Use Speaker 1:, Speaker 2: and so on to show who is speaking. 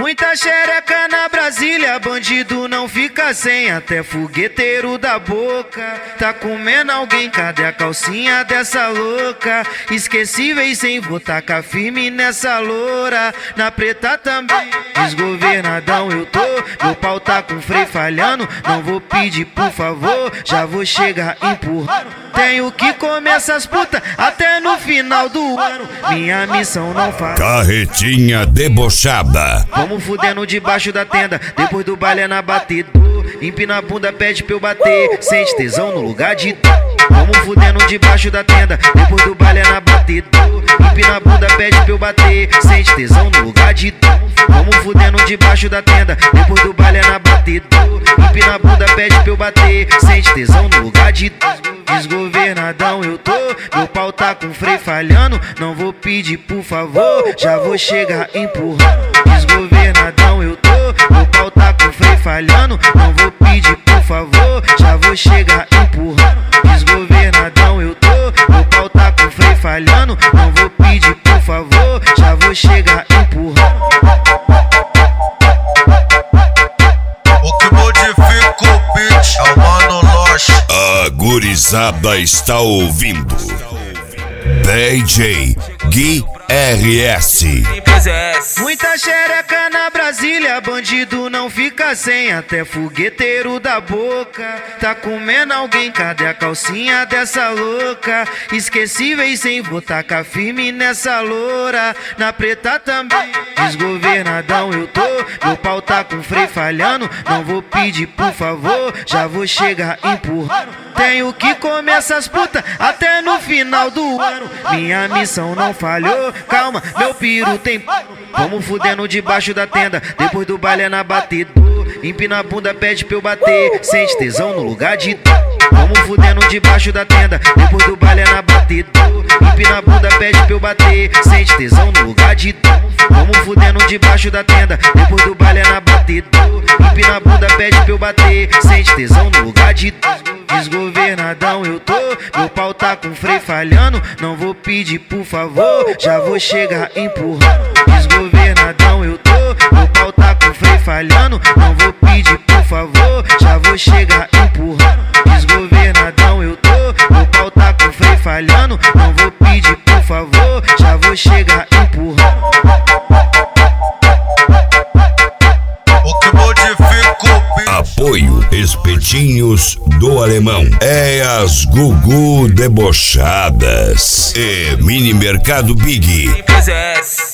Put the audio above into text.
Speaker 1: Muita xereca na Brasília, bandido não fica sem, até fogueteiro da boca tá comendo alguém. Cadê a calcinha dessa louca? Esquecíveis sem vou tacar firme nessa loura. Na preta também, desgovernadão eu tô. Meu pau tá com freio falhando, não vou pedir por favor, já vou chegar empurrando. Tenho que comer essas putas até no final do ano. Minha missão não faz.
Speaker 2: Carretinha debochada.
Speaker 1: Vamos fudendo debaixo da tenda, depois do baile é na batedor. Empina a bunda, pede pra eu bater, sente tesão no lugar de dor. Vamos fudendo debaixo da tenda, depois do baile é na batedor. Empina a bunda, pede pra eu bater, sente tesão no lugar de dor. Vamos fudendo debaixo da tenda, depois do baile é na batedor. Empina a bunda, pede pra eu bater, sente tesão no lugar de dor. Desgovernadão eu tô, meu pau tá com freio falhando, não vou pedir por favor, já vou chegar empurrando. Desgovernadão eu tô, meu pau tá com freio falhando, não vou pedir por favor, já vou chegar empurrando. Desgovernadão eu tô, meu pau tá com freio falhando, não vou pedir por favor, já vou chegar empurrando.
Speaker 3: O que modifica o beat é o Mano Loche.
Speaker 2: A gurizada está ouvindo DJ Gui RS.
Speaker 1: Muita xereca na Brasília, bandido não fica sem, até fogueteiro da boca tá comendo alguém. Cadê a calcinha dessa louca? Esquecíveis sem vou tacar firme nessa loura. Na preta também, desgovernadão eu tô. Meu pau tá com freio falhando, não vou pedir por favor, já vou chegar empurrando. Tenho que comer essas putas até no final do ano. Minha missão não falhou, calma, meu piru tem. Vamos fudendo debaixo da tenda, depois do baile é na batedor. Empina a bunda, pede pra eu bater, sente tesão no lugar de dor. Vamos fudendo debaixo da tenda, depois do baile é na batedor. Empina a bunda, pede pra eu bater, sente tesão no lugar de dor. Vamos fudendo debaixo da tenda, depois do baile é na batedor. Empina a bunda, pede pra eu bater, sente tesão no lugar de dor. Desgovernadão eu tô, meu pau tá com freio falhando, não vou pedir por favor, já vou chegar empurrando. Desgovernadão eu tô, meu pau tá com freio falhando, não vou pedir por favor, já vou chegar empurrando. Desgovernadão eu tô, meu pau tá com freio falhando, não vou pedir por favor, já vou chegar empurrando.
Speaker 3: O que modifica o beat.
Speaker 2: Apoio Espetinhos do Alemão. É as Gugu Debochadas. E Mini Mercado Big.